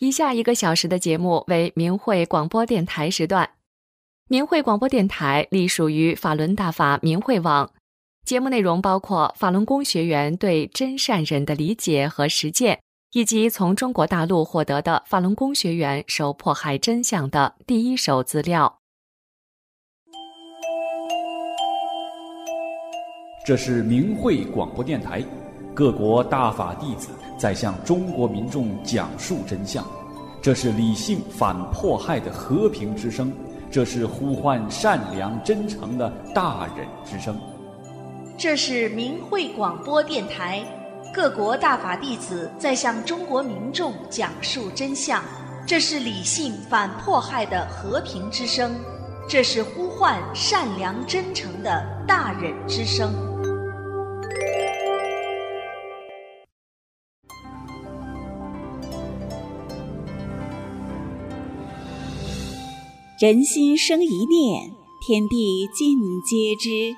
以下1个小时的节目为明慧广播电台时段。明慧广播电台隶属于法轮大法明慧网，节目内容包括法轮功学员对真善忍的理解和实践，以及从中国大陆获得的法轮功学员受迫害真相的第一手资料。 这是明慧广播电台，各国大法弟子在向中国民众讲述真相，这是理性反迫害的和平之声，这是呼唤善良真诚的大忍之声。 这是明慧广播电台，各国大法弟子在向中国民众讲述真相，这是理性反迫害的和平之声，这是呼唤善良真诚的大忍之声。 人心生一念，天地尽皆知。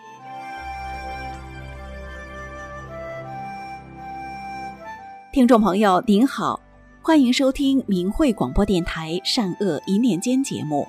听众朋友您好，欢迎收听明慧广播电台善恶一念间节目。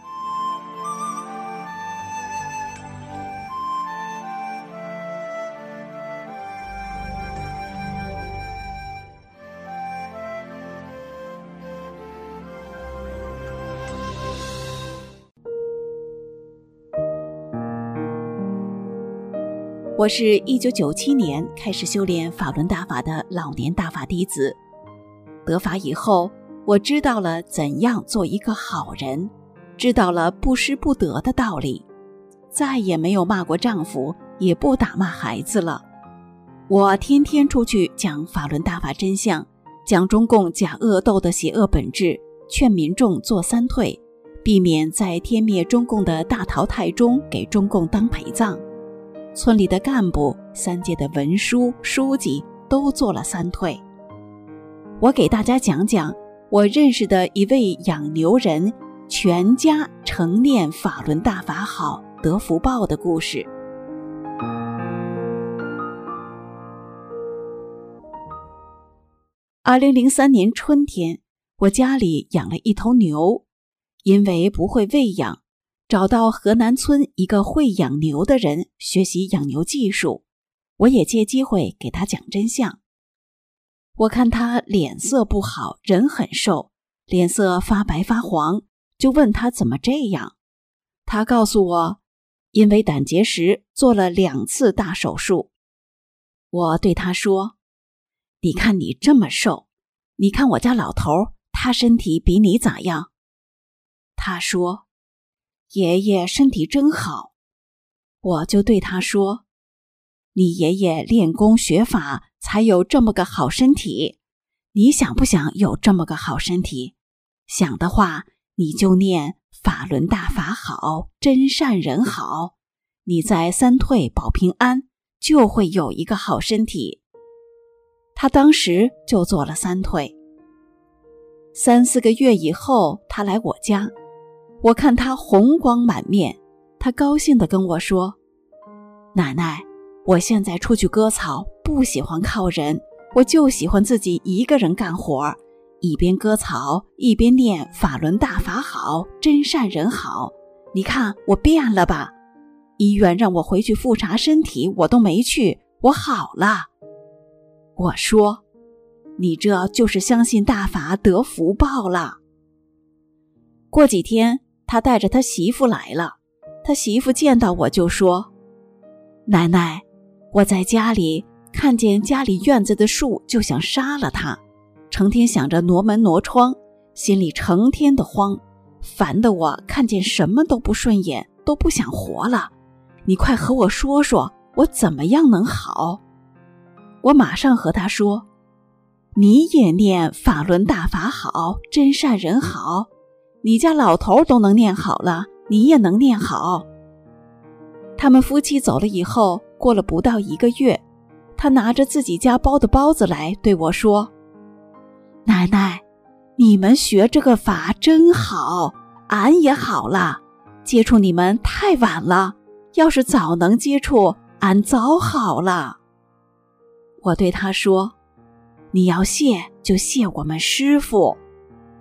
我是1997年开始修炼法轮大法的老年大法弟子。得法以后，我知道了怎样做一个好人，知道了不失不得的道理，再也没有骂过丈夫，也不打骂孩子了。我天天出去讲法轮大法真相，讲中共假恶斗的邪恶本质，劝民众做三退，避免在天灭中共的大淘汰中给中共当陪葬。村里的干部、3届的文书、书记都做了三退。我给大家讲讲我认识的一位养牛人全家承念法轮大法好得福报的故事。2003年春天，我家里养了一头牛，因为不会喂养，找到河南村一个会养牛的人学习养牛技术，我也借机会给他讲真相。我看他脸色不好，人很瘦，脸色发白发黄，就问他怎么这样。他告诉我，因为胆结石做了2次大手术。我对他说，你看你这么瘦，你看我家老头，他身体比你咋样？他说，爷爷身体真好。我就对他说，你爷爷练功学法才有这么个好身体，你想不想有这么个好身体？想的话，你就念法轮大法好，真善人好，你在三退保平安，就会有一个好身体。他当时就做了三退。3-4个月以后，他来我家，我看他红光满面，他高兴地跟我说，奶奶，我现在出去割草，不喜欢靠人，我就喜欢自己一个人干活，一边割草一边念法轮大法好，真善人好，你看我变了吧？医院让我回去复查身体，我都没去，我好了。我说，你这就是相信大法得福报了。过几天，他带着他媳妇来了，他媳妇见到我就说，奶奶，我在家里看见家里院子的树就想杀了他，成天想着挪门挪窗，心里成天的慌，烦得我看见什么都不顺眼，都不想活了。你快和我说说，我怎么样能好？我马上和他说，你也念法轮大法好，真善人好，你家老头都能念好了，你也能念好。他们夫妻走了以后，过了不到1个月，他拿着自己家包的包子来对我说，奶奶，你们学这个法真好，俺也好了，接触你们太晚了，要是早能接触，俺早好了。我对他说，你要谢就谢我们师父。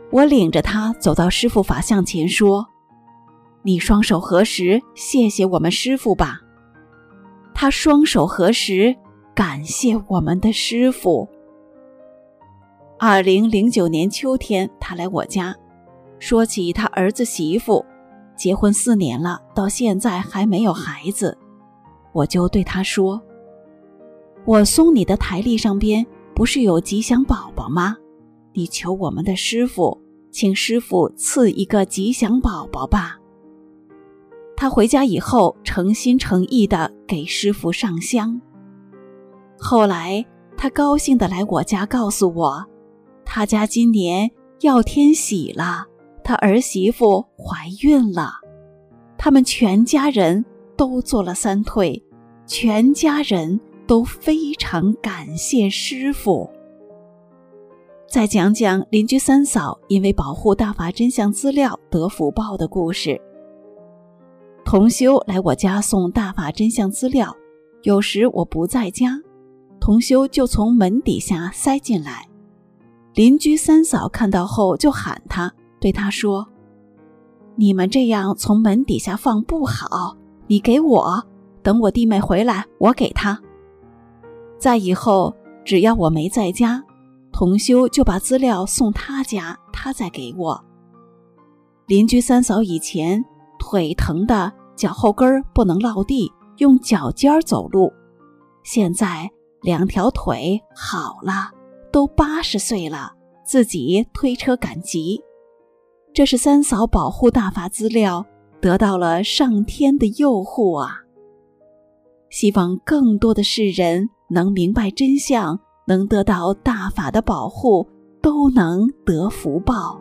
我领着他走到师父法像前说：“你双手合十，谢谢我们师父吧。”他双手合十，感谢我们的师父。2009年秋天，他来我家，说起他儿子媳妇，结婚4年了，到现在还没有孩子。我就对他说：“我送你的台历上边不是有吉祥宝宝吗？你求我们的师父，请师父赐一个吉祥宝宝吧。”他回家以后诚心诚意地给师父上香。后来他高兴地来我家告诉我，他家今年要添喜了，他儿媳妇怀孕了。他们全家人都做了3退，全家人都非常感谢师父。再讲讲邻居三嫂因为保护大法真相资料得福报的故事。同修来我家送大法真相资料，有时我不在家，同修就从门底下塞进来。邻居三嫂看到后就喊他，对他说：“你们这样从门底下放不好，你给我，等我弟妹回来我给他。”在以后只要我没在家，同修就把资料送他家，他再给我。邻居三嫂以前腿疼的脚后跟不能落地，用脚尖走路，现在2条腿好了，都80岁了，自己推车赶集。这是三嫂保护大法资料得到了上天的佑护啊！希望更多的世人能明白真相，能得到大法的保护，都能得福报。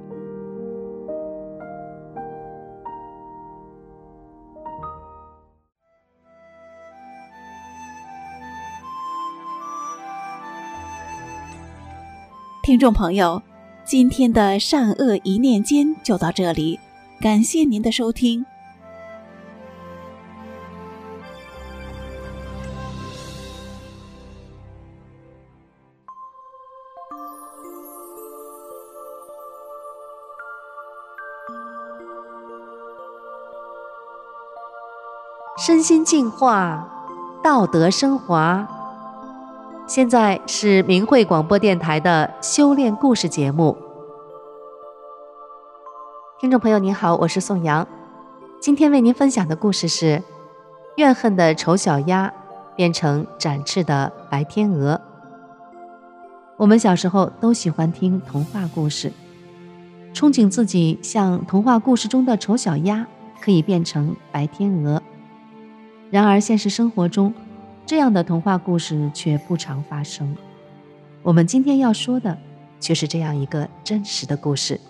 听众朋友，今天的善恶一念间就到这里，感谢您的收听。 身心净化，道德升华。现在是明慧广播电台的修炼故事节目。听众朋友您好，我是宋阳。今天为您分享的故事是怨恨的丑小鸭变成展翅的白天鹅。我们小时候都喜欢听童话故事，憧憬自己像童话故事中的丑小鸭，可以变成白天鹅。然而现实生活中，这样的童话故事却不常发生。我们今天要说的却是这样一个真实的故事。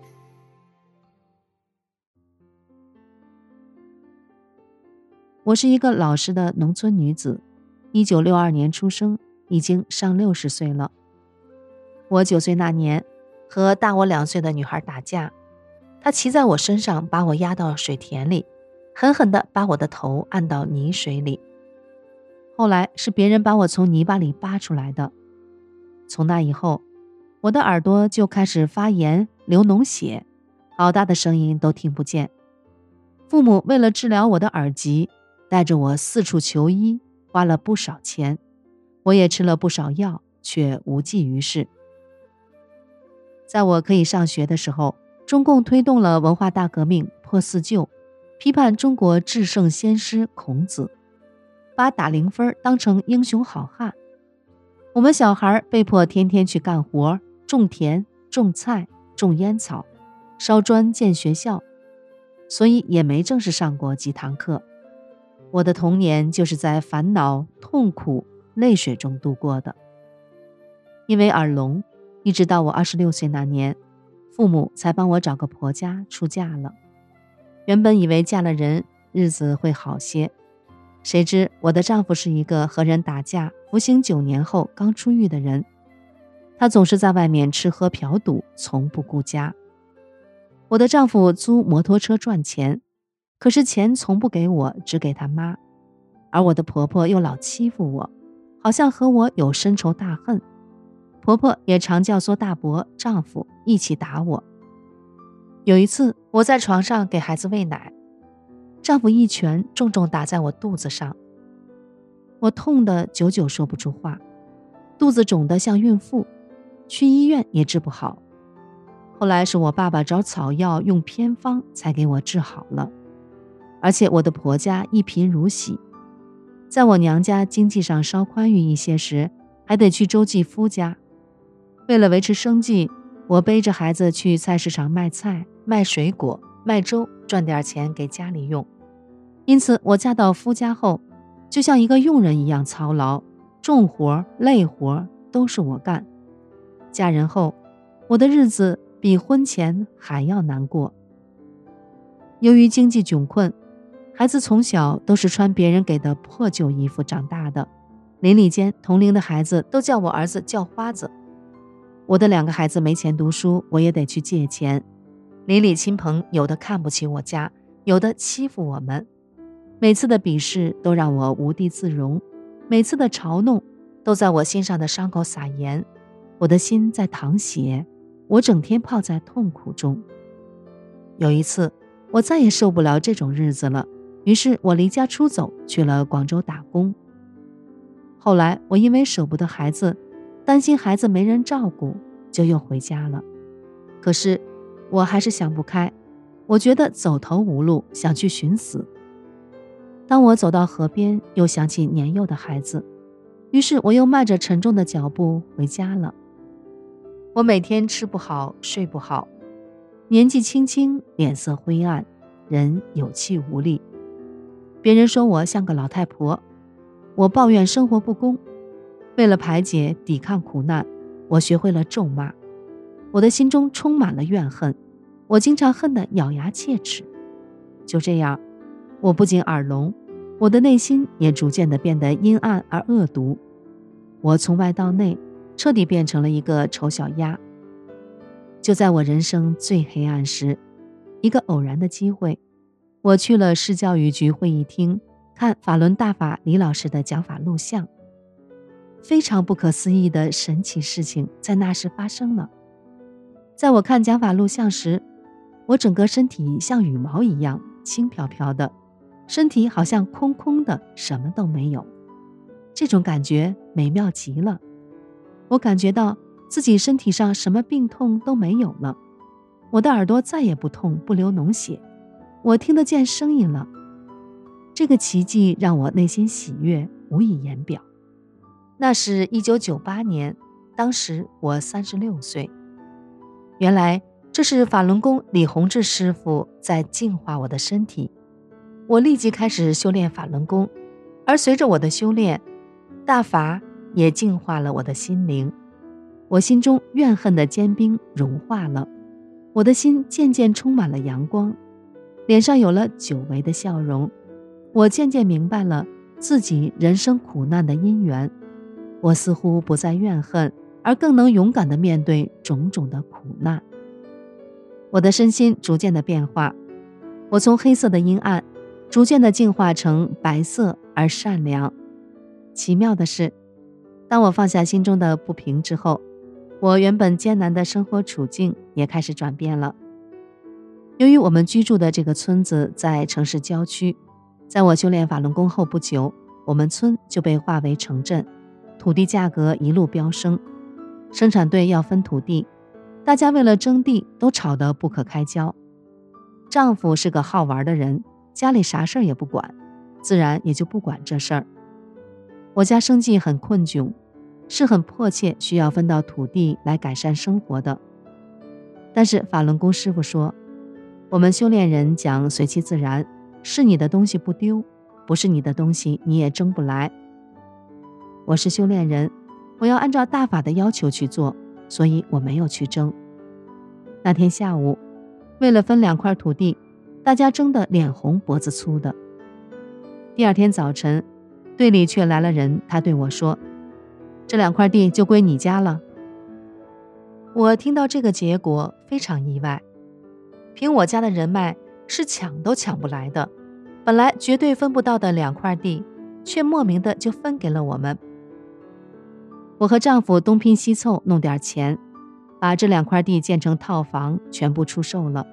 我是一个老实的农村女子，1962年出生，已经上60岁了。我9岁那年和大我2岁的女孩打架，她骑在我身上，把我压到水田里，狠狠地把我的头按到泥水里。后来是别人把我从泥巴里扒出来的。从那以后，我的耳朵就开始发炎，流脓血，好大的声音都听不见。父母为了治疗我的耳疾，带着我四处求医，花了不少钱，我也吃了不少药，却无济于事。在我可以上学的时候，中共推动了文化大革命，破四旧，批判中国至圣先师孔子，把打0分当成英雄好汉。我们小孩被迫天天去干活，种田、种菜、种烟草，烧砖建学校，所以也没正式上过几堂课。我的童年就是在烦恼、痛苦、泪水中度过的。因为耳聋，一直到我26岁那年，父母才帮我找个婆家出嫁了。原本以为嫁了人，日子会好些，谁知我的丈夫是一个和人打架、服刑9年后刚出狱的人。他总是在外面吃喝嫖赌，从不顾家。我的丈夫租摩托车赚钱，可是钱从不给我，只给他妈。而我的婆婆又老欺负我，好像和我有深仇大恨。婆婆也常教唆大伯、丈夫一起打我， 有一次，我在床上给孩子喂奶，丈夫一拳重重打在我肚子上，我痛得久久说不出话，肚子肿得像孕妇，去医院也治不好。后来是我爸爸找草药用偏方才给我治好了。而且我的婆家一贫如洗，在我娘家经济上稍宽裕一些时，还得去周继夫家。为了维持生计，我背着孩子去菜市场卖菜、卖水果、卖粥，赚点钱给家里用。因此我嫁到夫家后，就像一个佣人一样操劳，重活累活都是我干。嫁人后，我的日子比婚前还要难过。由于经济窘困，孩子从小都是穿别人给的破旧衣服长大的，邻里间同龄的孩子都叫我儿子叫花子。我的2个孩子没钱读书，我也得去借钱。邻里亲朋有的看不起我家，有的欺负我们。每次的鄙视都让我无地自容，每次的嘲弄都在我心上的伤口撒盐，我的心在淌血，我整天泡在痛苦中。有一次，我再也受不了这种日子了，于是我离家出走，去了广州打工。后来我因为舍不得孩子，担心孩子没人照顾，就又回家了。可是我还是想不开，我觉得走投无路，想去寻死。当我走到河边，又想起年幼的孩子，于是我又迈着沉重的脚步回家了。我每天吃不好，睡不好，年纪轻轻，脸色灰暗，人有气无力。别人说我像个老太婆，我抱怨生活不公。为了排解抵抗苦难，我学会了咒骂。我的心中充满了怨恨，我经常恨得咬牙切齿。就这样，我不仅耳聋，我的内心也逐渐地变得阴暗而恶毒。我从外到内，彻底变成了一个丑小鸭。就在我人生最黑暗时，一个偶然的机会，我去了市教育局会议厅，看法轮大法李老师的讲法录像。非常不可思议的神奇事情在那时发生了。在我看讲法录像时，我整个身体像羽毛一样轻飘飘的，身体好像空空的，什么都没有。这种感觉美妙极了。我感觉到自己身体上什么病痛都没有了，我的耳朵再也不痛不流脓血，我听得见声音了。这个奇迹让我内心喜悦无以言表。那是1998年，当时我36岁。原来这是法轮功李洪志师傅在净化我的身体。我立即开始修炼法轮功，而随着我的修炼，大法也净化了我的心灵。我心中怨恨的坚冰融化了，我的心渐渐充满了阳光，脸上有了久违的笑容。我渐渐明白了自己人生苦难的因缘，我似乎不再怨恨，而更能勇敢地面对种种的苦难。我的身心逐渐的变化，我从黑色的阴暗逐渐的净化成白色而善良。奇妙的是，当我放下心中的不平之后，我原本艰难的生活处境也开始转变了。由于我们居住的这个村子在城市郊区，在我修炼法轮功后不久，我们村就被划为城镇，土地价格一路飙升，生产队要分土地，大家为了争地都吵得不可开交。丈夫是个好玩的人，家里啥事儿也不管，自然也就不管这事儿。我家生计很困窘，是很迫切需要分到土地来改善生活的。但是法轮功师傅说，我们修炼人讲随其自然，是你的东西不丢，不是你的东西你也争不来。我是修炼人，我要按照大法的要求去做，所以我没有去争。那天下午，为了分2块土地，大家争得脸红脖子粗的。第2天早晨，队里却来了人，他对我说，这2块地就归你家了。我听到这个结果非常意外，凭我家的人脉是抢都抢不来的，本来绝对分不到的2块地，却莫名的就分给了我们。我和丈夫东拼西凑弄点钱，把这2块地建成套房，全部出售了，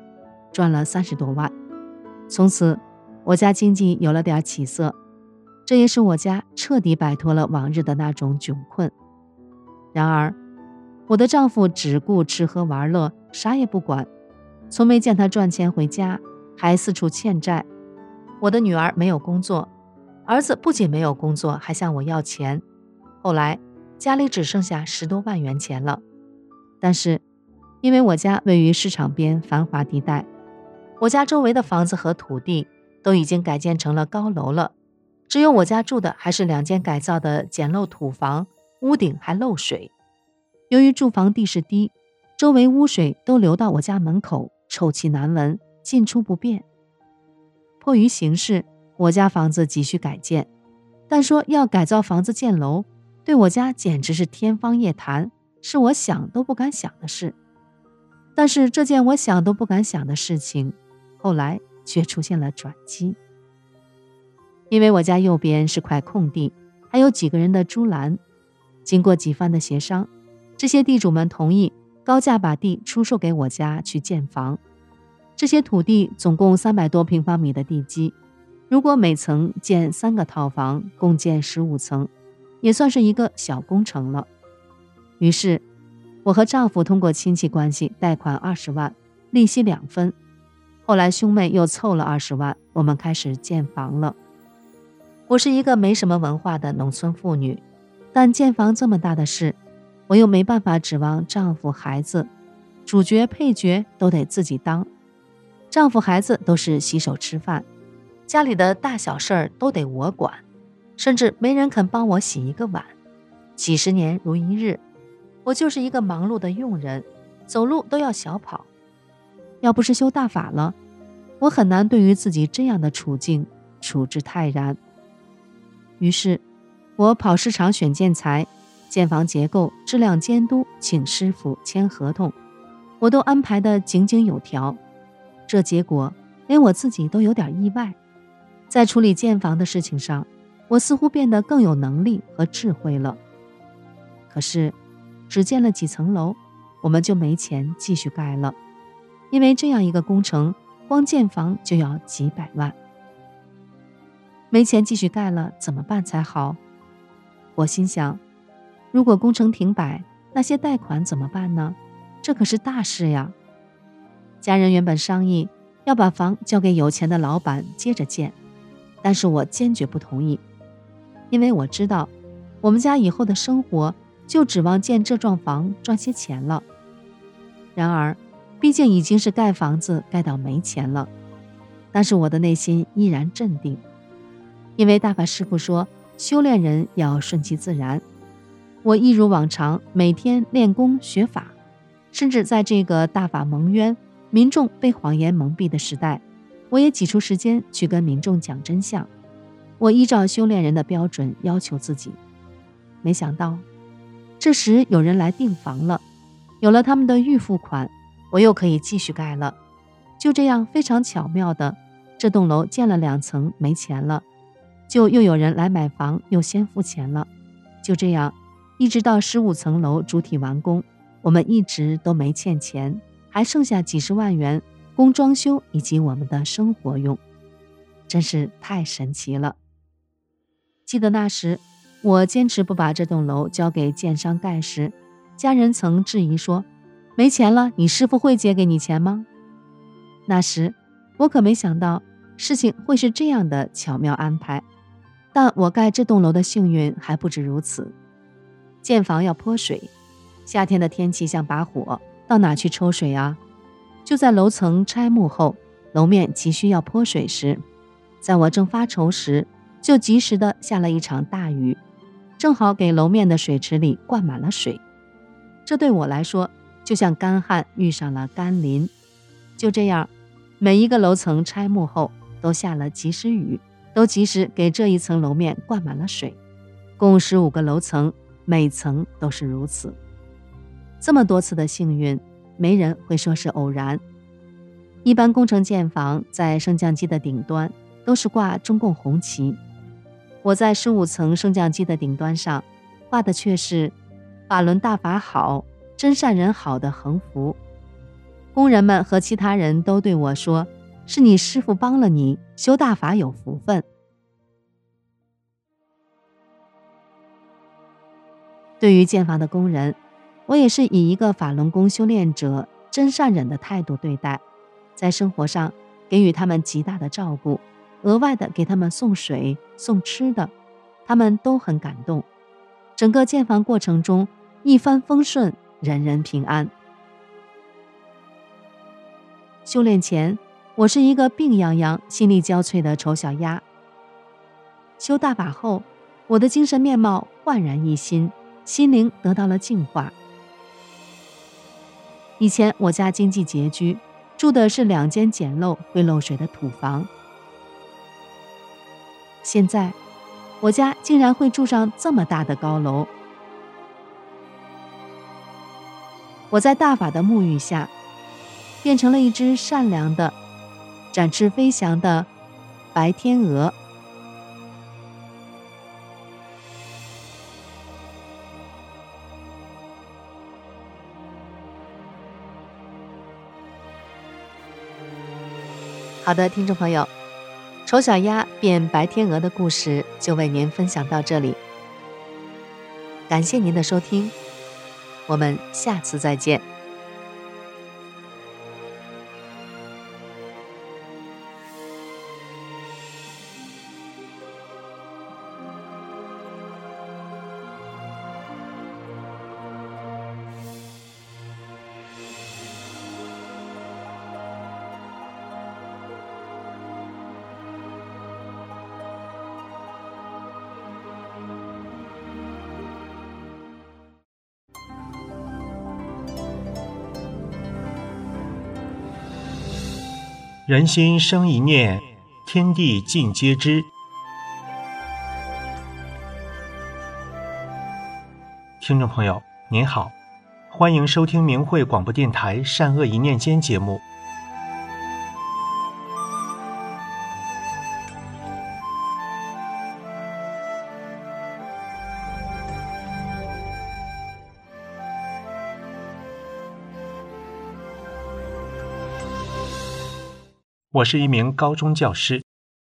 赚了30多万。从此我家经济有了点起色，这也使我家彻底摆脱了往日的那种窘困。然而我的丈夫只顾吃喝玩乐，啥也不管，从没见他赚钱回家，还四处欠债。我的女儿没有工作，儿子不仅没有工作，还向我要钱。后来家里只剩下10多万元钱了。但是因为我家位于市场边繁华地带，我家周围的房子和土地都已经改建成了高楼了，只有我家住的还是2间改造的简陋土房，屋顶还漏水。由于住房地势低，周围污水都流到我家门口，臭气难闻，进出不便。迫于形势，我家房子急需改建，但说要改造房子建楼，对我家简直是天方夜谭，是我想都不敢想的事。但是这件我想都不敢想的事情，后来却出现了转机。因为我家右边是块空地，还有几个人的猪栏，经过几番的协商，这些地主们同意高价把地出售给我家去建房。这些土地总共300多平方米的地基，如果每层建3个套房，共建15层，也算是一个小工程了。于是我和丈夫通过亲戚关系贷款20万，利息2分。后来兄妹又凑了20万，我们开始建房了。我是一个没什么文化的农村妇女，但建房这么大的事，我又没办法指望丈夫孩子，主角配角都得自己当。丈夫孩子都是洗手吃饭，家里的大小事儿都得我管，甚至没人肯帮我洗一个碗。几十年如一日，我就是一个忙碌的佣人，走路都要小跑。要不是修大法了，我很难对于自己这样的处境处之泰然。于是我跑市场选建材，建房结构、质量监督，请师傅签合同，我都安排得井井有条。这结果连我自己都有点意外。在处理建房的事情上，我似乎变得更有能力和智慧了。可是只建了几层楼，我们就没钱继续盖了，因为这样一个工程光建房就要几百万。没钱继续盖了，怎么办才好？我心想，如果工程停摆，那些贷款怎么办呢？这可是大事呀。家人原本商议要把房交给有钱的老板接着建，但是我坚决不同意，因为我知道我们家以后的生活就指望建这幢房赚些钱了。然而毕竟已经是盖房子盖到没钱了，但是我的内心依然镇定，因为大法师父说修炼人要顺其自然。我一如往常每天练功学法，甚至在这个大法蒙冤、民众被谎言蒙蔽的时代，我也挤出时间去跟民众讲真相。我依照修炼人的标准要求自己。没想到这时有人来订房了，有了他们的预付款，我又可以继续盖了。就这样非常巧妙的，这栋楼建了2层没钱了，就又有人来买房，又先付钱了。就这样一直到15层楼主体完工，我们一直都没欠钱，还剩下几十万元供装修以及我们的生活用，真是太神奇了。记得那时我坚持不把这栋楼交给建商盖时，家人曾质疑说，没钱了，你师傅会借给你钱吗？那时我可没想到事情会是这样的巧妙安排。但我盖这栋楼的幸运还不止如此。建房要泼水，夏天的天气像把火，到哪去抽水啊？就在楼层拆幕后，楼面急需要泼水时，在我正发愁时，就及时的下了一场大雨，正好给楼面的水池里灌满了水。这对我来说就像干旱遇上了甘霖。就这样，每一个楼层拆幕后都下了及时雨，都及时给这一层楼面灌满了水。共15个楼层，每层都是如此。这么多次的幸运，没人会说是偶然。一般工程建房在升降机的顶端都是挂中共红旗，我在15层升降机的顶端上画的却是法轮大法好，真善人好的横幅。 工人们和其他人都对我说，是你师父帮了你，修大法有福分。对于建房的工人，我也是以一个法轮功修炼者真善忍的态度对待，在生活上给予他们极大的照顾，额外的给他们送水送吃的，他们都很感动。整个建房过程中一帆风顺，人人平安。修炼前，我是一个病殃殃、心力交瘁的丑小鸭。修大法后，我的精神面貌焕然一新，心灵得到了净化。以前我家经济拮据，住的是2间简陋会漏水的土房。现在，我家竟然会住上这么大的高楼。我在大法的沐浴下，变成了一只善良的、展翅飞翔的白天鹅。好的，听众朋友，丑小鸭变白天鹅的故事就为您分享到这里。感谢您的收听，我们下次再见。 人心生一念，天地尽皆知。听众朋友您好，欢迎收听明慧广播电台善恶一念间节目。我是一名高中教师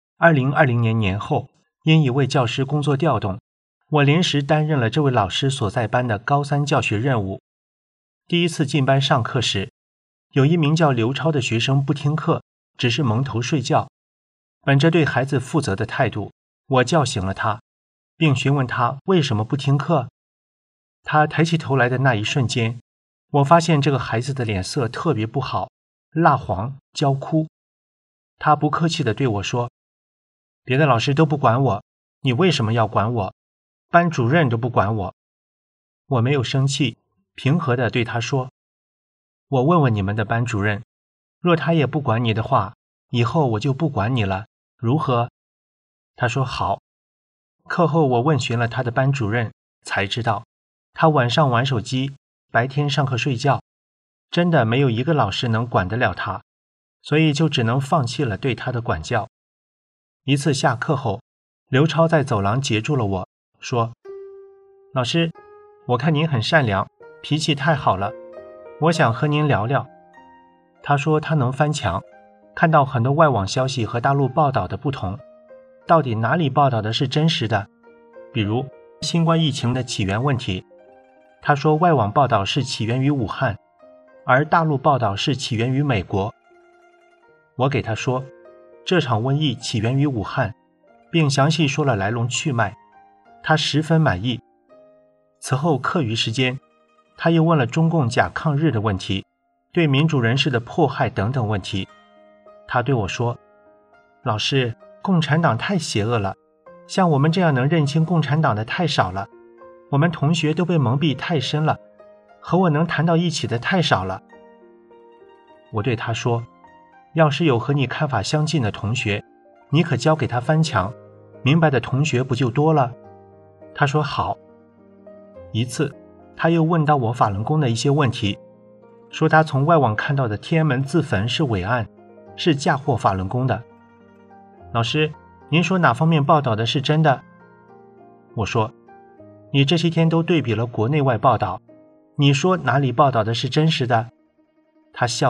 ，2020年年后，因一位教师工作调动，我临时担任了这位老师所在班的高3教学任务。第一次进班上课时，有一名叫刘超的学生不听课，只是蒙头睡觉。本着对孩子负责的态度，我叫醒了他，并询问他为什么不听课。他抬起头来的那一瞬间，我发现这个孩子的脸色特别不好，蜡黄、焦枯。他不客气地对我说，别的老师都不管我，你为什么要管我？班主任都不管我。我没有生气，平和地对他说，我问问你们的班主任，若他也不管你的话，以后我就不管你了，如何？他说好。课后我问询了他的班主任，才知道他晚上玩手机，白天上课睡觉，真的没有一个老师能管得了他，所以就只能放弃了对他的管教。一次下课后，刘超在走廊截住了我，说，老师，我看您很善良，脾气太好了，我想和您聊聊。他说他能翻墙，看到很多外网消息和大陆报道的不同，到底哪里报道的是真实的？比如新冠疫情的起源问题，他说外网报道是起源于武汉，而大陆报道是起源于美国。我给他说，这场瘟疫起源于武汉，并详细说了来龙去脉，他十分满意。此后课余时间，他又问了中共假抗日的问题，对民主人士的迫害等等问题。他对我说，老师，共产党太邪恶了，像我们这样能认清共产党的太少了，我们同学都被蒙蔽太深了，和我能谈到一起的太少了。我对他说，要是有和你看法相近的同学，你可教给他翻墙，明白的同学不就多了？他说好。一次，他又问到我法轮功的一些问题，说他从外网看到的天安门自焚是伪案，是嫁祸法轮功的。老师，您说哪方面报道的是真的？我说，你这些天都对比了国内外报道，你说哪里报道的是真实的？他笑了，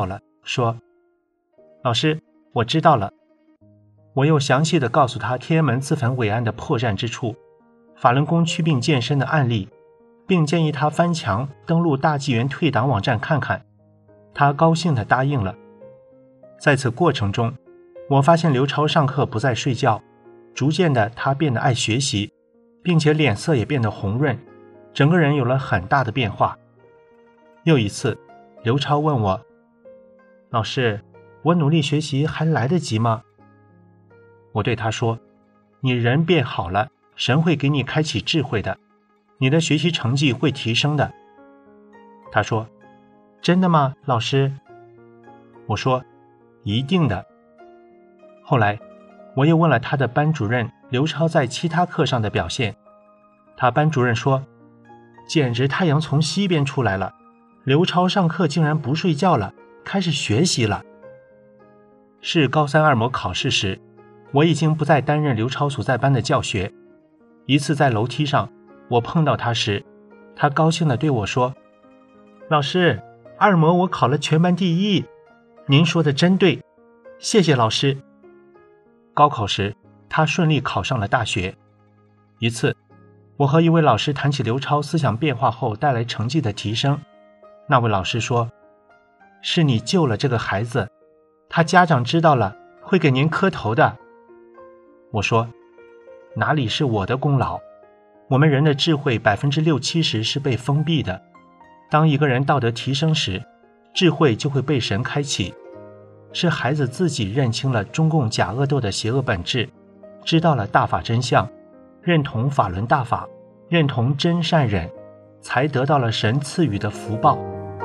说：“老师，我知道了。”我又详细地告诉他天安门自焚伟案的破绽之处，法轮功祛病健身的案例，并建议他翻墙登录大纪元退党网站看看。他高兴地答应了。在此过程中，我发现刘超上课不再睡觉，逐渐的他变得爱学习，并且脸色也变得红润，整个人有了很大的变化。又一次，刘超问我：“老师，我努力学习还来得及吗？”我对他说：“你人变好了，神会给你开启智慧的，你的学习成绩会提升的。”他说：“真的吗，老师？”我说：“一定的。”后来我又问了他的班主任刘超在其他课上的表现，他班主任说：“简直太阳从西边出来了，刘超上课竟然不睡觉了，开始学习了。”是高三二模考试时，我已经不再担任刘超所在班的教学。一次在楼梯上，我碰到他时，他高兴地对我说：“老师，二模我考了全班第1，您说的真对，谢谢老师。”高考时，他顺利考上了大学。一次，我和一位老师谈起刘超思想变化后带来成绩的提升，那位老师说：“是你救了这个孩子，他家长知道了会给您磕头的。”我说：“哪里是我的功劳？我们人的智慧60%-70%是被封闭的。当一个人道德提升时，智慧就会被神开启。是孩子自己认清了中共假恶斗的邪恶本质，知道了大法真相，认同法轮大法，认同真善忍，才得到了神赐予的福报。”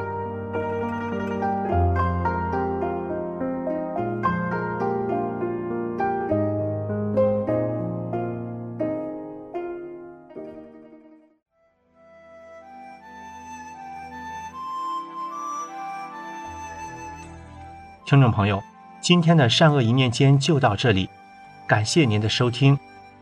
听众朋友，今天的善恶一念间就到这里，感谢您的收听。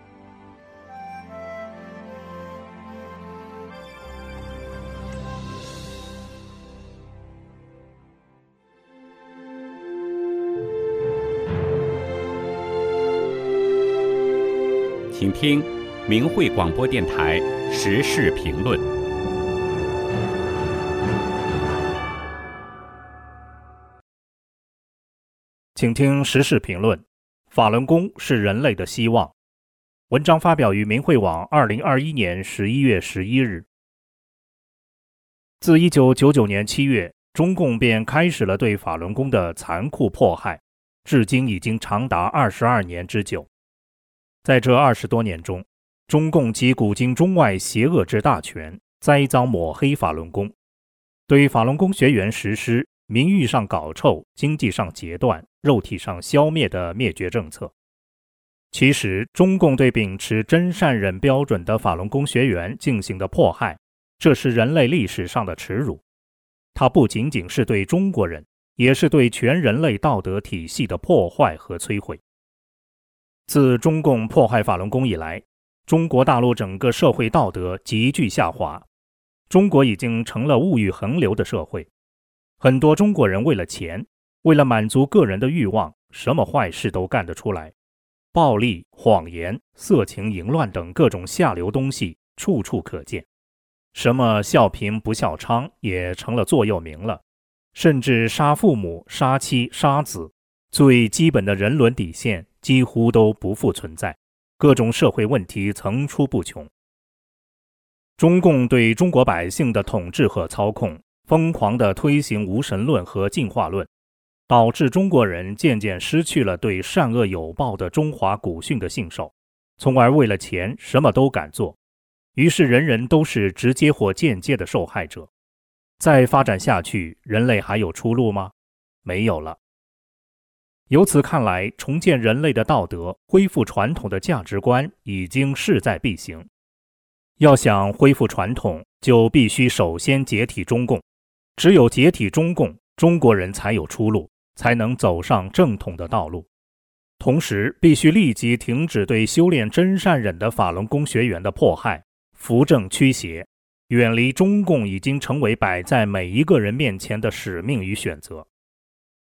请听明慧广播电台时事评论。 请听时事评论：法轮功是人类的希望。文章发表于明慧网2021年11月11日。自1999年7月，中共便开始了对法轮功的残酷迫害，至今已经长达22年之久。在这20多年中，中共集古今中外邪恶之大权，栽赃抹黑法轮功，对法轮功学员实施名誉上搞臭、经济上截断、肉体上消灭的灭绝政策。其实，中共对秉持真善忍标准的法轮功学员进行的迫害，这是人类历史上的耻辱。它不仅仅是对中国人，也是对全人类道德体系的破坏和摧毁。自中共迫害法轮功以来，中国大陆整个社会道德急剧下滑，中国已经成了物欲横流的社会。很多中国人为了钱，为了满足个人的欲望，什么坏事都干得出来。暴力、谎言、色情、淫乱等各种下流东西处处可见。什么孝贫不孝娼也成了座右铭了，甚至杀父母、杀妻、杀子，最基本的人伦底线几乎都不复存在，各种社会问题层出不穷。中共对中国百姓的统治和操控，疯狂地推行无神论和进化论，导致中国人渐渐失去了对善恶有报的中华古训的信守，从而为了钱什么都敢做，于是人人都是直接或间接的受害者。再发展下去，人类还有出路吗？没有了。由此看来，重建人类的道德，恢复传统的价值观已经势在必行。要想恢复传统，就必须首先解体中共，只有解体中共，中国人才有出路，才能走上正统的道路。同时，必须立即停止对修炼真善忍的法轮功学员的迫害，扶正驱邪，远离中共已经成为摆在每一个人面前的使命与选择。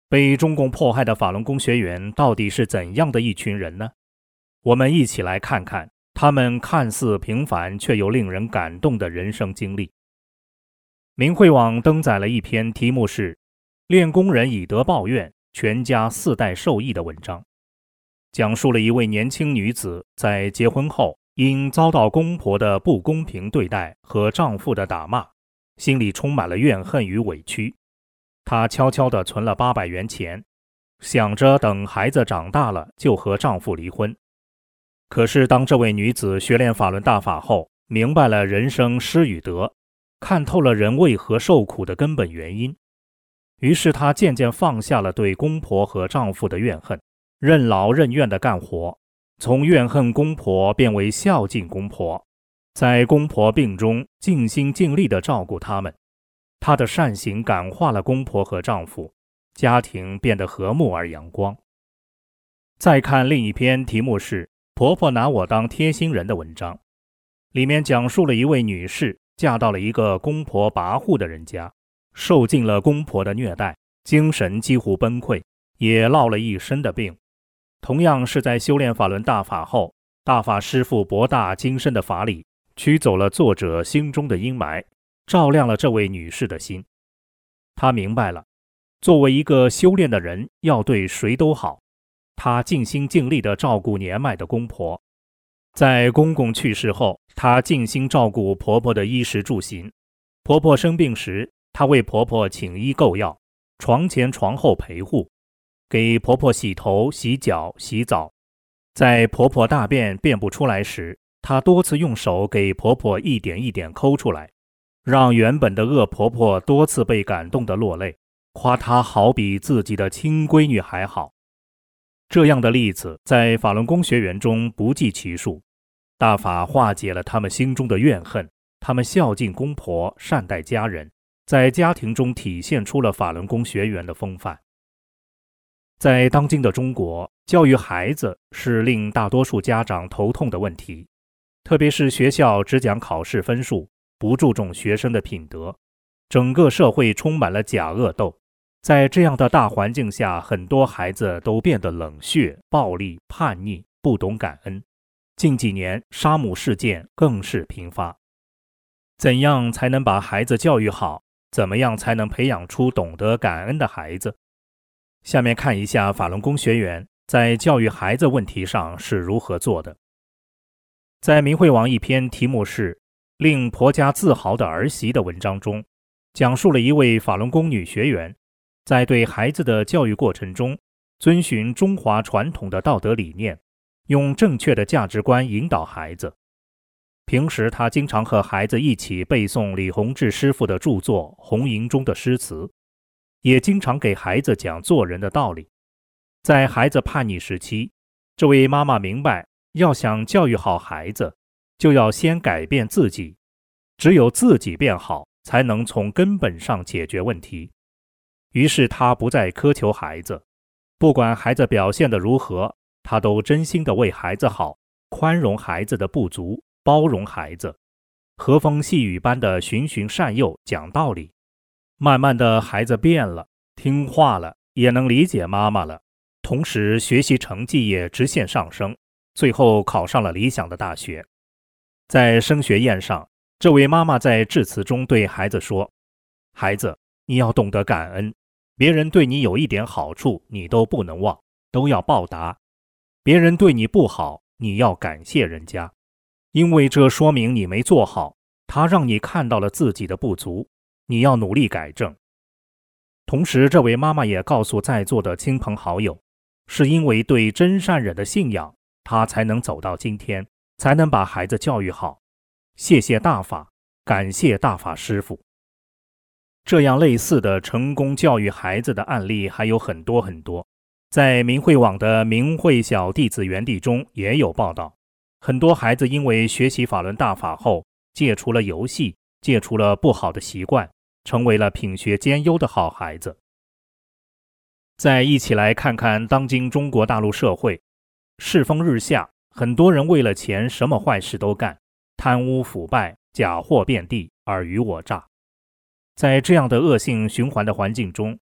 被中共迫害的法轮功学员到底是怎样的一群人呢？我们一起来看看他们看似平凡却又令人感动的人生经历。明慧网登载了一篇题目是练功人以德报怨，全家4代受益的文章，讲述了一位年轻女子在结婚后因遭到公婆的不公平对待和丈夫的打骂，心里充满了怨恨与委屈。她悄悄地存了800元钱，想着等孩子长大了就和丈夫离婚。可是当这位女子学练法轮大法后，明白了人生失与得，看透了人为何受苦的根本原因，于是她渐渐放下了对公婆和丈夫的怨恨，任劳任怨地干活，从怨恨公婆变为孝敬公婆，在公婆病中尽心尽力地照顾他们。她的善行感化了公婆和丈夫，家庭变得和睦而阳光。再看另一篇题目是婆婆拿我当贴心人的文章，里面讲述了一位女士嫁到了一个公婆跋扈的人家，受尽了公婆的虐待，精神几乎崩溃，也落了一身的病。同样是在修炼法轮大法后，大法师父博大精深的法理驱走了作者心中的阴霾，照亮了这位女士的心。她明白了，作为一个修炼的人，要对谁都好。她尽心尽力地照顾年迈的公婆，在公公去世后，她尽心照顾婆婆的衣食住行。婆婆生病时，她为婆婆请医购药，床前床后陪护，给婆婆洗头、洗脚、洗澡。在婆婆大便便不出来时，她多次用手给婆婆一点一点抠出来，让原本的恶婆婆多次被感动得落泪，夸她好比自己的亲闺女还好。这样的例子在法轮功学员中不计其数，大法化解了他们心中的怨恨，他们孝敬公婆，善待家人，在家庭中体现出了法轮功学员的风范。在当今的中国，教育孩子是令大多数家长头痛的问题，特别是学校只讲考试分数，不注重学生的品德，整个社会充满了假恶斗。在这样的大环境下，很多孩子都变得冷血、暴力、叛逆，不懂感恩。近几年，杀母事件更是频发。怎样才能把孩子教育好？怎么样才能培养出懂得感恩的孩子？下面看一下法轮功学员在教育孩子问题上是如何做的。在明慧网一篇题目是令婆家自豪的儿媳的文章中，讲述了一位法轮功女学员在对孩子的教育过程中，遵循中华传统的道德理念，用正确的价值观引导孩子。平时她经常和孩子一起背诵李洪志师傅的著作《红银》中的诗词，也经常给孩子讲做人的道理。在孩子叛逆时期，这位妈妈明白，要想教育好孩子，就要先改变自己，只有自己变好，才能从根本上解决问题。于是她不再苛求孩子，不管孩子表现得如何，她都真心地为孩子好，宽容孩子的不足，包容孩子，和风细雨般的循循善诱，讲道理。慢慢的，孩子变了，听话了，也能理解妈妈了，同时学习成绩也直线上升，最后考上了理想的大学。在升学宴上，这位妈妈在致辞中对孩子说：孩子，你要懂得感恩，别人对你有一点好处，你都不能忘，都要报答；别人对你不好，你要感谢人家，因为这说明你没做好，他让你看到了自己的不足，你要努力改正。同时，这位妈妈也告诉在座的亲朋好友，是因为对真善忍的信仰，她才能走到今天，才能把孩子教育好。谢谢大法，感谢大法师父。这样类似的成功教育孩子的案例还有很多很多，在明慧网的明慧小弟子园地中也有报道。很多孩子因为学习法轮大法后，戒除了游戏，戒除了不好的习惯，成为了品学兼优的好孩子。再一起来看看当今中国大陆社会，世风日下，很多人为了钱什么坏事都干，贪污腐败，假货遍地，尔虞我诈。在这样的恶性循环的环境中，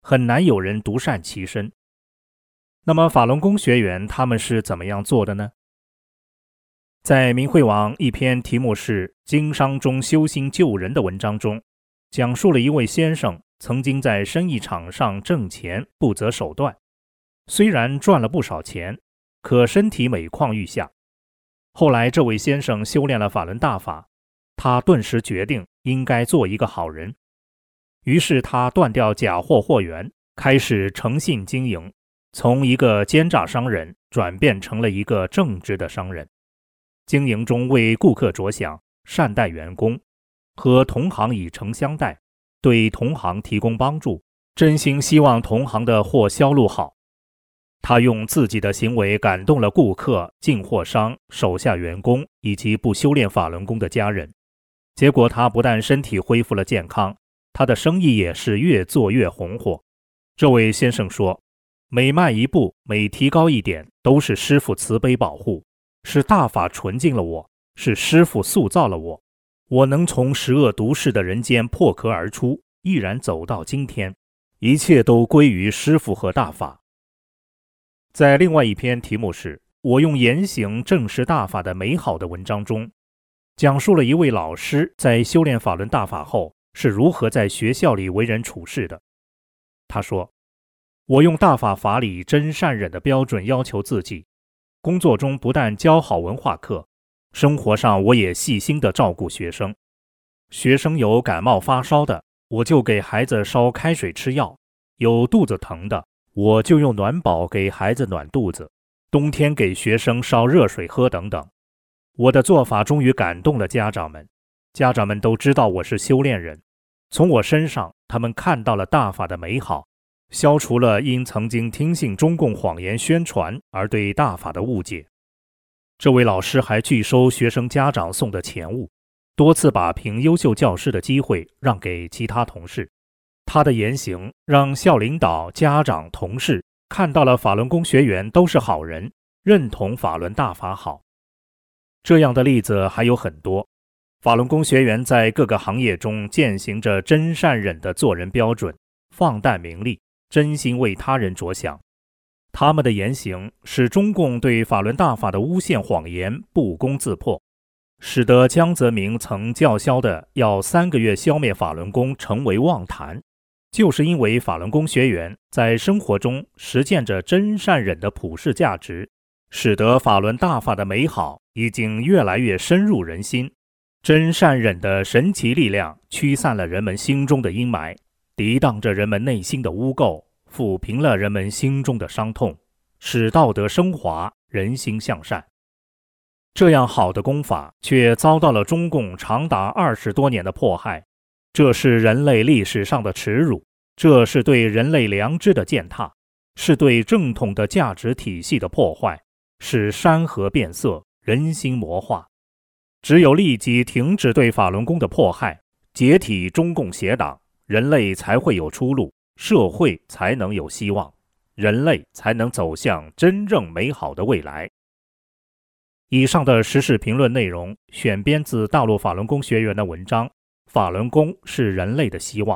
很难有人独善其身。那么法轮功学员他们是怎么样做的呢？在明慧网一篇题目是《经商中修心救人》的文章中，讲述了一位先生曾经在生意场上挣钱不择手段，虽然赚了不少钱，可身体每况愈下。后来这位先生修炼了法轮大法，他顿时决定应该做一个好人。于是他断掉假货货源，开始诚信经营，从一个奸诈商人转变成了一个正直的商人。经营中为顾客着想，善待员工，和同行以诚相待，对同行提供帮助，真心希望同行的货销路好。他用自己的行为感动了顾客、进货商、手下员工以及不修炼法轮功的家人。结果他不但身体恢复了健康，他的生意也是越做越红火。这位先生说，每迈一步，每提高一点，都是师父慈悲保护，是大法纯净了我，是师父塑造了我。我能从十恶毒世的人间破壳而出，毅然走到今天，一切都归于师父和大法。在另外一篇题目是我用言行证实大法的美好的文章中，讲述了一位老师在修炼法轮大法后是如何在学校里为人处事的。他说，我用大法法理真善忍的标准要求自己，工作中不但教好文化课，生活上我也细心地照顾学生。学生有感冒发烧的，我就给孩子烧开水吃药，有肚子疼的，我就用暖宝给孩子暖肚子，冬天给学生烧热水喝等等。我的做法终于感动了家长们，家长们都知道我是修炼人，从我身上他们看到了大法的美好，消除了因曾经听信中共谎言宣传而对大法的误解。这位老师还拒收学生家长送的钱物，多次把评优秀教师的机会让给其他同事。他的言行让校领导、家长、同事看到了法轮功学员都是好人，认同法轮大法好。这样的例子还有很多。法轮功学员在各个行业中践行着真善忍的做人标准，放淡名利，真心为他人着想。他们的言行使中共对法轮大法的诬陷谎言不攻自破，使得江泽民曾叫嚣的要3个月消灭法轮功成为妄谈。就是因为法轮功学员在生活中实践着真善忍的普世价值，使得法轮大法的美好已经越来越深入人心。真善忍的神奇力量驱散了人们心中的阴霾，抵挡着人们内心的污垢，抚平了人们心中的伤痛，使道德升华，人心向善。这样好的功法却遭到了中共长达20多年的迫害，这是人类历史上的耻辱，这是对人类良知的践踏，是对正统的价值体系的破坏，使山河变色，人心魔化。只有立即停止对法轮功的迫害，解体中共邪党，人类才会有出路，社会才能有希望，人类才能走向真正美好的未来。以上的时事评论内容选编自大陆法轮功学员的文章《法轮功是人类的希望》。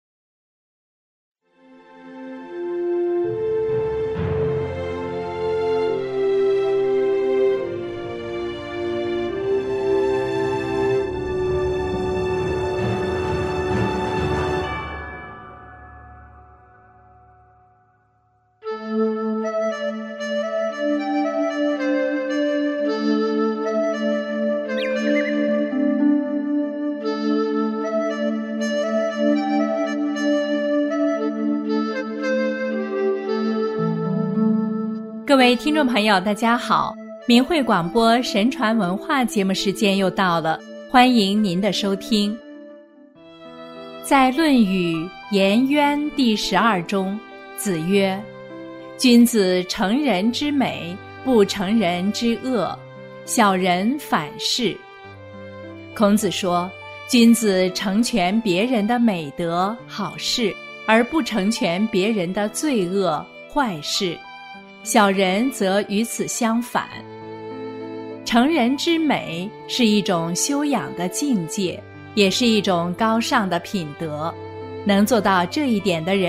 各位听众朋友大家好，明慧广播神传文化节目时间又到了，欢迎您的收听。在论语颜渊第12中，子曰，君子成人之美，不成人之恶，小人反是。孔子说，君子成全别人的美德好事，而不成全别人的罪恶坏事，小人则与此相反。成人之美是一种修养的境界，也是一种高尚的品德。能做到这一点的人，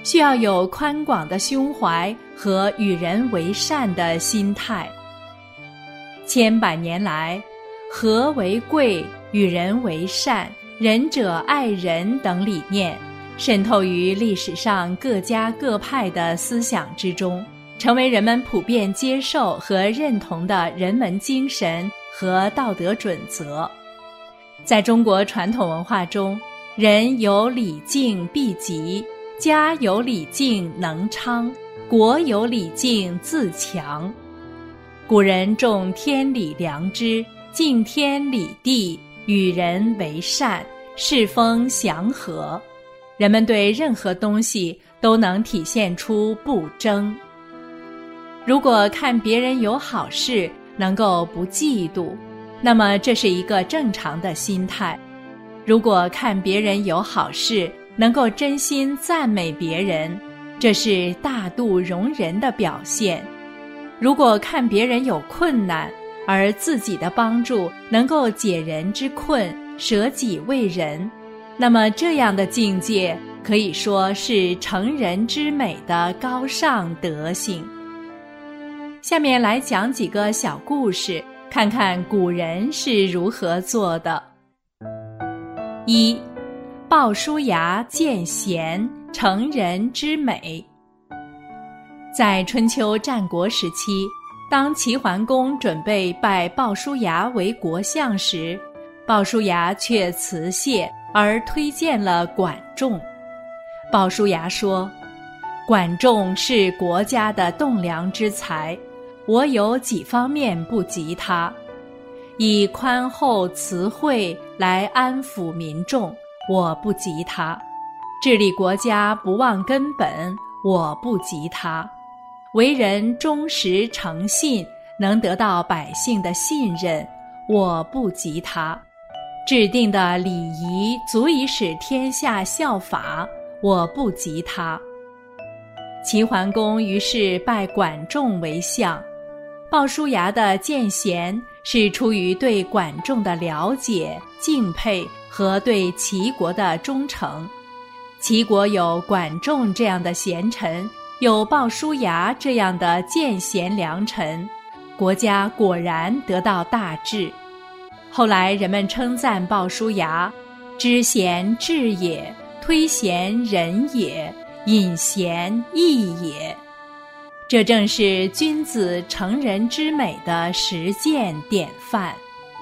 需要有宽广的胸怀和与人为善的心态。千百年来，和为贵、与人为善、仁者爱人等理念渗透于历史上各家各派的思想之中，成为人们普遍接受和认同的人文精神和道德准则。在中国传统文化中，人有礼敬必极，家有礼敬能昌，国有礼敬自强。古人重天理良知，敬天理地，与人为善，世风祥和。人们对任何东西都能体现出不争。如果看别人有好事能够不嫉妒，那么这是一个正常的心态。如果看别人有好事能够真心赞美别人，这是大度容人的表现。如果看别人有困难，而自己的帮助能够解人之困，舍己为人，那么这样的境界可以说是成人之美的高尚德行。下面来讲几个小故事，看看古人是如何做的。一、鲍叔牙见贤，成人之美。在春秋战国时期，当齐桓公准备拜鲍叔牙为国相时，鲍叔牙却辞谢而推荐了管仲。鲍叔牙说：“管仲是国家的栋梁之才，我有几方面不及他。以宽厚慈惠来安抚民众，我不及他；治理国家不忘根本，我不及他；为人忠实诚信，能得到百姓的信任，我不及他；制定的礼仪足以使天下效法，我不及他。”齐桓公于是拜管仲为相。鲍叔牙的荐贤是出于对管仲的了解、敬佩和对齐国的忠诚。齐国有管仲这样的贤臣，有鲍叔牙这样的荐贤良臣，国家果然得到大治。后来人们称赞鲍叔牙：知贤智也，推贤仁也，引贤义也。这正是君子成人之美的实践典范。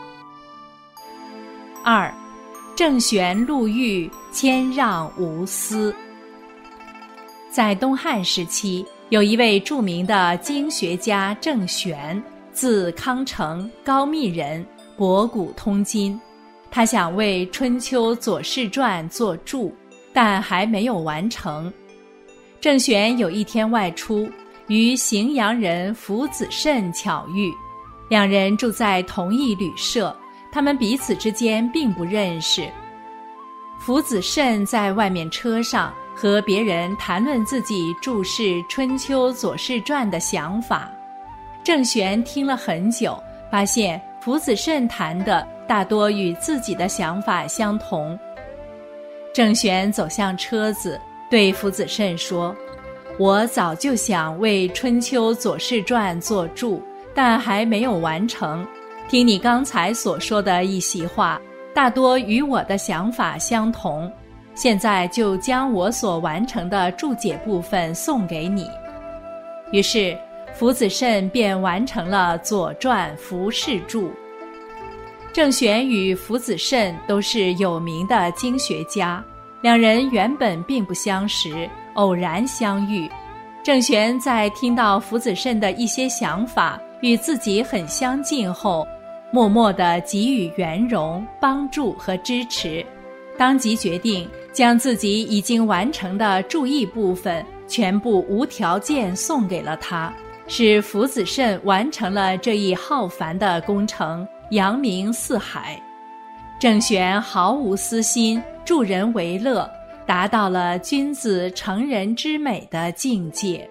二、郑玄入狱，谦让无私。在东汉时期，有一位著名的经学家郑玄，字康成，高密人，博古通今。他想为《春秋左氏传》作注，但还没有完成。郑玄有一天外出，与荥阳人符子慎巧遇，两人住在同一旅社，他们彼此之间并不认识。符子慎在外面车上和别人谈论自己注释《春秋左氏传》的想法。郑玄听了很久，发现符子慎谈的大多与自己的想法相同。郑玄走向车子，对符子慎说：“我早就想为《春秋左氏传》作注，但还没有完成。听你刚才所说的一席话，大多与我的想法相同。现在就将我所完成的注解部分送给你。”于是符子慎便完成了《左传》符氏注。郑玄与符子慎都是有名的经学家，两人原本并不相识，偶然相遇。郑玄在听到符子慎的一些想法与自己很相近后，默默地给予圆融、帮助和支持，当即决定将自己已经完成的注译部分全部无条件送给了他，使符子慎完成了这一浩繁的工程，扬名四海。郑玄毫无私心，助人为乐，达到了君子成人之美的境界。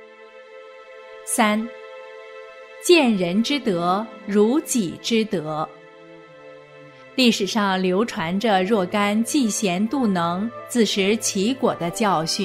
三、见人之德，如己之德。历史上流传着若干嫉贤妒能、自食其果的教训，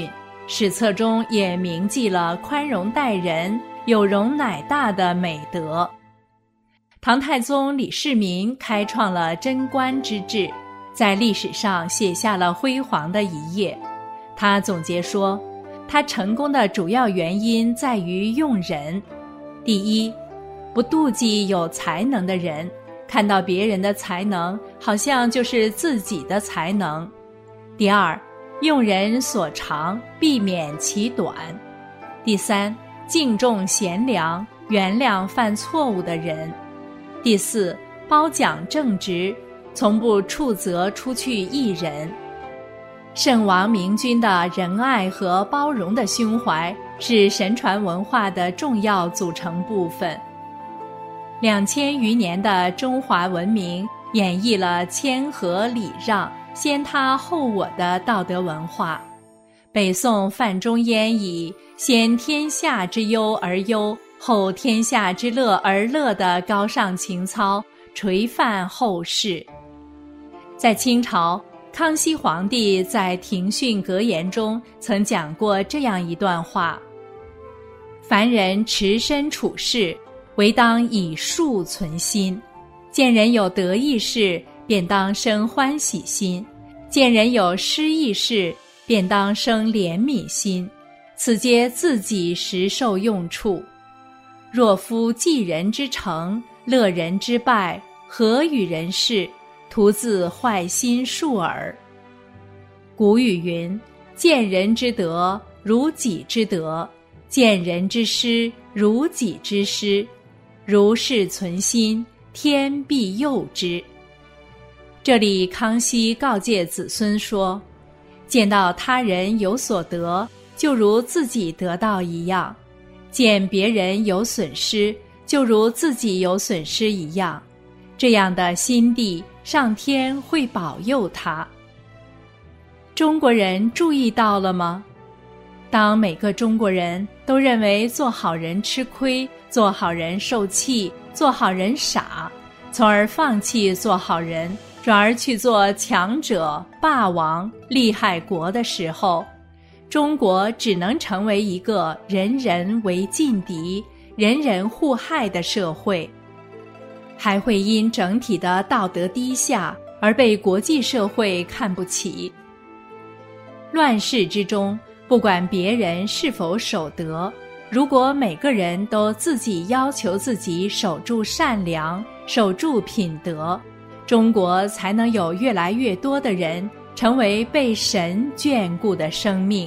史册中也铭记了宽容待人、有容乃大的美德。唐太宗李世民开创了贞观之治，在历史上写下了辉煌的一页。他总结说，他成功的主要原因在于用人。第一，不妒忌有才能的人，看到别人的才能好像就是自己的才能。第二，用人所长，避免其短。第三，敬重贤良，原谅犯错误的人。第四，褒奖正直，从不处责出去异人。圣王明君的仁爱和包容的胸怀是神传文化的重要组成部分。2000余年的中华文明演绎了谦和礼让、先他后我的道德文化。北宋范仲淹以先天下之忧而忧，后天下之乐而乐的高尚情操垂范后世。在清朝，康熙皇帝在庭训格言中曾讲过这样一段话：凡人持身处世，唯当以恕存心。见人有得意事，便当生欢喜心；见人有失意事，便当生怜悯心。此皆自己实受用处。若夫济人之成，乐人之败，何与人事？徒自坏心术耳。古语云：见人之德，如己之德；见人之失，如己之失。如是存心，天必佑之。这里康熙告诫子孙说，见到他人有所得，就如自己得到一样；见别人有损失，就如自己有损失一样。这样的心地，上天会保佑他。中国人注意到了吗？当每个中国人都认为做好人吃亏，做好人受气，做好人傻，从而放弃做好人，转而去做强者、霸王、利害国的时候，中国只能成为一个人人为劲敌、人人互害的社会，还会因整体的道德低下而被国际社会看不起。乱世之中，不管别人是否守德，如果每个人都自己要求自己守住善良，守住品德，中国才能有越来越多的人成为被神眷顾的生命。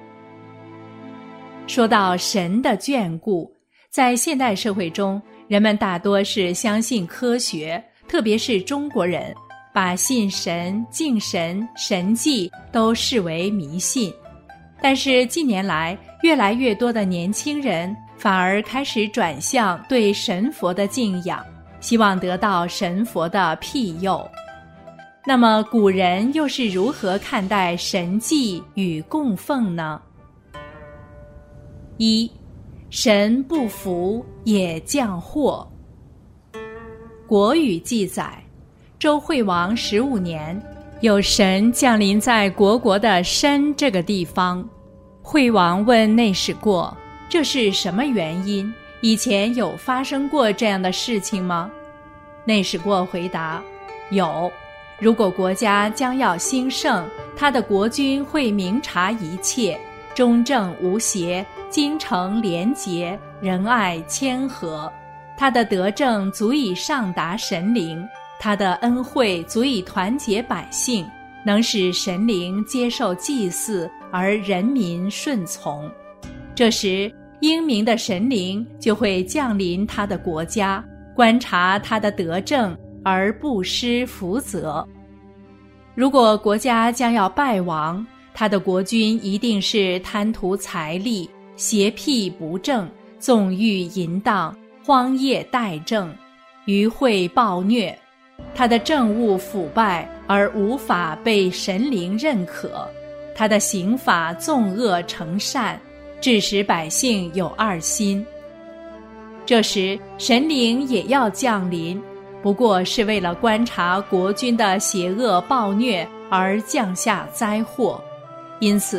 说到神的眷顾，在现代社会中，人们大多是相信科学，特别是中国人，把信神、敬神、神迹都视为迷信。但是近年来，越来越多的年轻人反而开始转向对神佛的敬仰，希望得到神佛的庇佑。那么古人又是如何看待神迹与供奉呢？一，神不福也降祸。国语记载，周惠王15年，有神降临在国的申这个地方。惠王问内史过，这是什么原因？以前有发生过这样的事情吗？内史过回答，有。如果国家将要兴盛，他的国君会明察一切，忠正无邪，精诚廉洁，仁爱谦和。他的德政足以上达神灵，他的恩惠足以团结百姓，能使神灵接受祭祀，而人民顺从。这时，英明的神灵就会降临他的国家，观察他的德政，而不施福泽。如果国家将要败亡，他的国君一定是贪图财力，邪僻不正，纵欲淫荡，荒业怠政，愚秽暴虐。他的政务腐败而无法被神灵认可，他的刑法纵恶成善，致使百姓有二心。这时神灵也要降临，不过是为了观察国君的邪恶暴虐而降下灾祸。因此，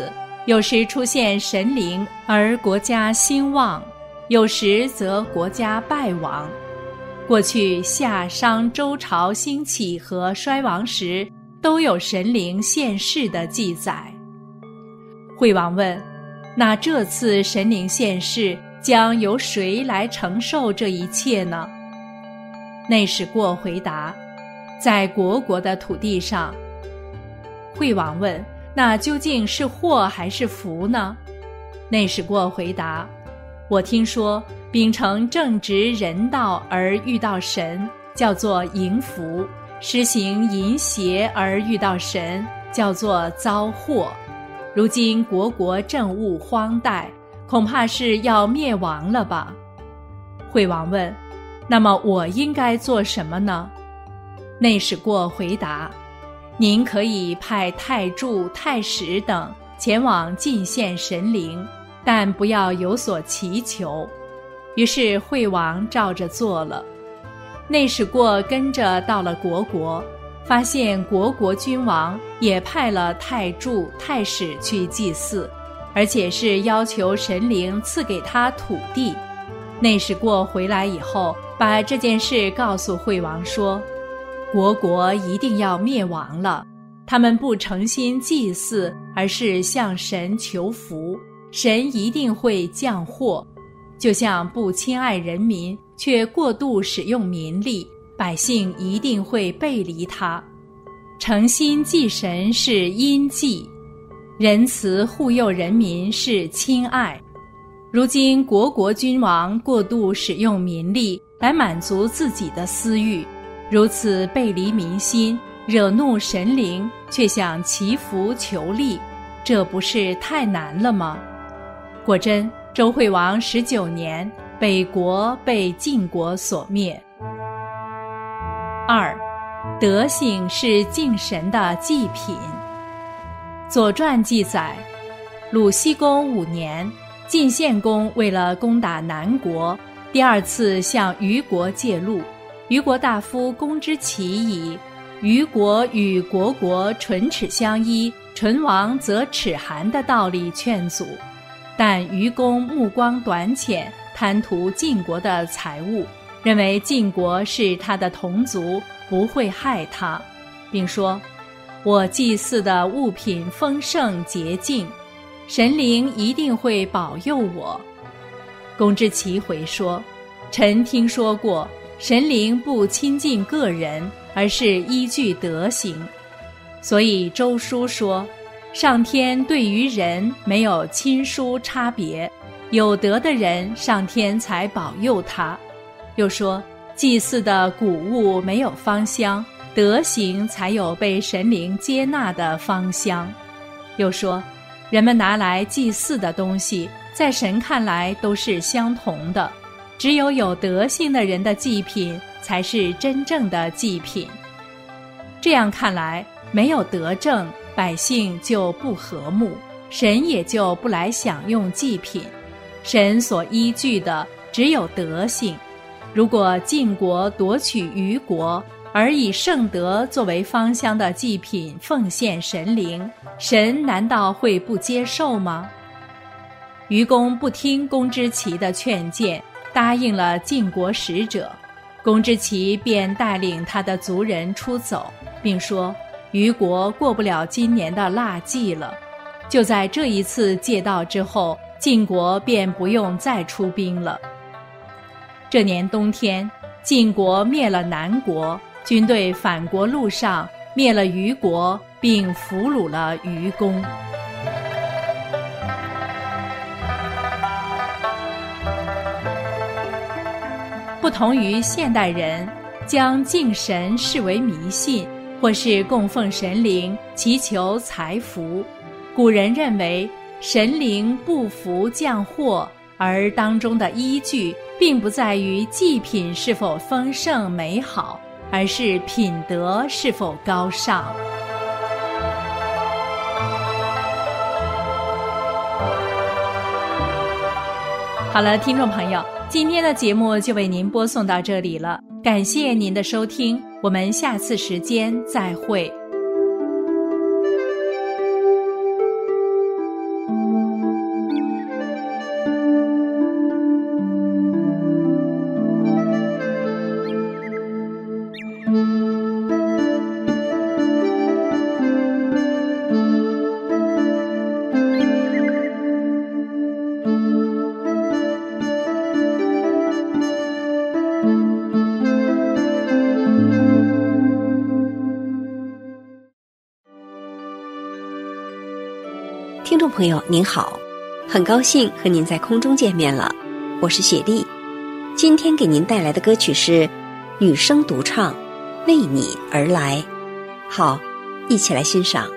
有时出现神灵而国家兴旺，有时则国家败亡。过去夏商周朝兴起和衰亡时，都有神灵现世的记载。惠王问：那这次神灵现世，将由谁来承受这一切呢？内史过回答：在国的土地上。惠王问：那究竟是祸还是福呢？内史过回答：我听说秉承正直人道而遇到神，叫做迎福；施行淫邪而遇到神，叫做遭祸。如今国政务荒怠，恐怕是要灭亡了吧？惠王问：那么我应该做什么呢？内史过回答：您可以派太柱、太史等前往进献神灵，但不要有所祈求。于是惠王照着做了。内史过跟着到了国，发现国君王也派了太柱、太史去祭祀，而且是要求神灵赐给他土地。内史过回来以后，把这件事告诉惠王说：国一定要灭亡了，他们不诚心祭祀，而是向神求福，神一定会降祸。就像不亲爱人民，却过度使用民力，百姓一定会背离他。诚心祭神是阴祭，仁慈护佑人民是亲爱。如今国君王过度使用民力来满足自己的私欲，如此背离民心，惹怒神灵，却想祈福求利，这不是太难了吗？果真，周惠王19年，北国被晋国所灭。2. 德行是敬神的祭品。左传记载，鲁僖公5年，晋献公为了攻打南国，第二次向虞国借路。虞国大夫公之奇以虞国与国唇齿相依，唇亡则齿寒的道理劝阻，但虞公目光短浅，贪图晋国的财物，认为晋国是他的同族，不会害他，并说：我祭祀的物品丰盛洁净，神灵一定会保佑我。公之奇回说：臣听说过，神灵不亲近个人，而是依据德行。所以周书说，上天对于人没有亲疏差别，有德的人上天才保佑他。又说，祭祀的谷物没有芳香，德行才有被神灵接纳的芳香。又说，人们拿来祭祀的东西，在神看来都是相同的，只有有德性的人的祭品才是真正的祭品。这样看来，没有德政，百姓就不和睦，神也就不来享用祭品。神所依据的只有德性。如果晋国夺取虞国，而以圣德作为芳香的祭品奉献神灵，神难道会不接受吗？虞公不听公之奇的劝谏，答应了晋国使者。公之奇便带领他的族人出走，并说虞国过不了今年的腊祭了。就在这一次借道之后，晋国便不用再出兵了。这年冬天，晋国灭了南国，军队返国路上灭了虞国，并俘虏了虞公。不同于现代人将敬神视为迷信，或是供奉神灵祈求财福，古人认为神灵不福降祸，而当中的依据并不在于祭品是否丰盛美好，而是品德是否高尚。好了，听众朋友，今天的节目就为您播送到这里了，感谢您的收听，我们下次时间再会。 听众朋友您好，很高兴和您在空中见面了，我是雪莉。今天给您带来的歌曲是女声独唱《为你而来》，好，一起来欣赏。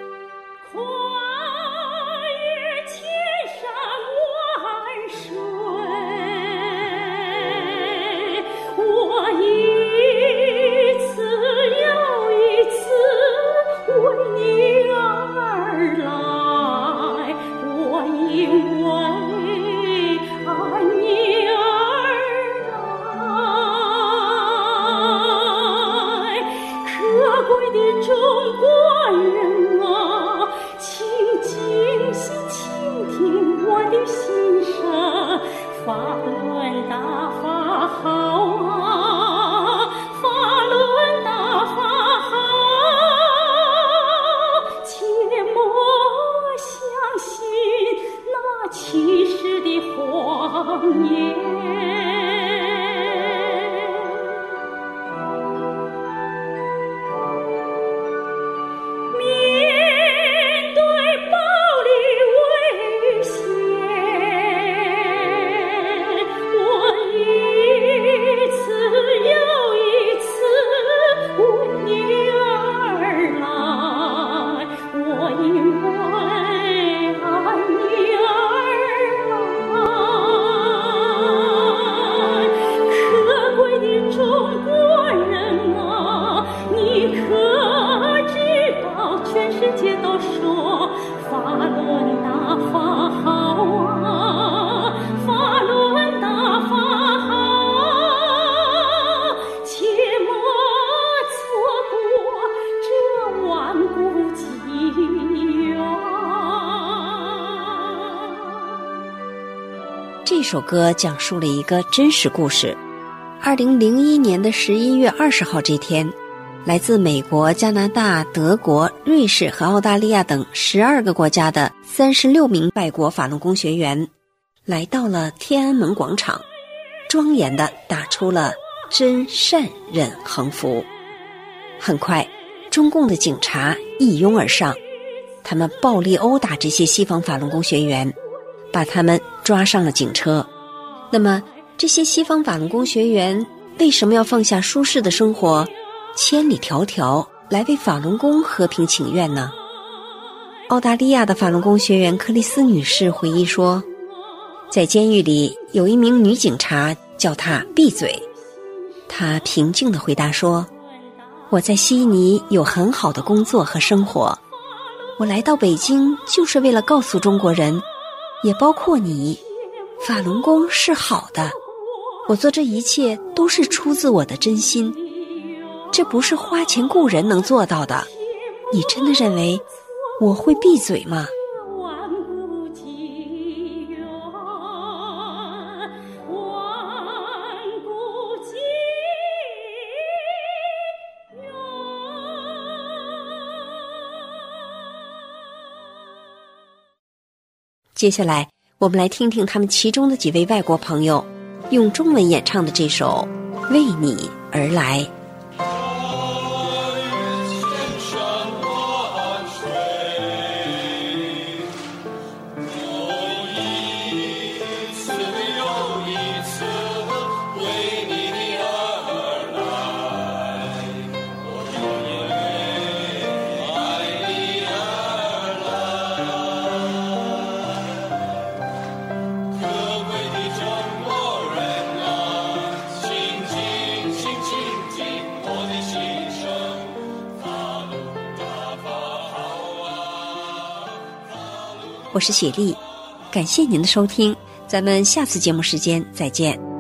这首歌讲述了一个真实故事。2001年的11月20号这天，来自美国、加拿大、德国、瑞士和澳大利亚等12个国家的36名外国法轮功学员来到了天安门广场，庄严地打出了真善忍横幅。很快，中共的警察一拥而上，他们暴力殴打这些西方法轮功学员，把他们抓上了警车。那么这些西方法轮功学员为什么要放下舒适的生活，千里迢迢来为法轮功和平请愿呢？澳大利亚的法轮功学员克里斯女士回忆说，在监狱里有一名女警察叫她闭嘴，她平静地回答说，我在悉尼有很好的工作和生活，我来到北京就是为了告诉中国人，也包括你，法轮功是好的，我做这一切都是出自我的真心，这不是花钱雇人能做到的。你真的认为我会闭嘴吗？接下来我们来听听他们其中的几位外国朋友用中文演唱的这首《为你而来》。我是雪莉，感谢您的收听，咱们下次节目时间再见。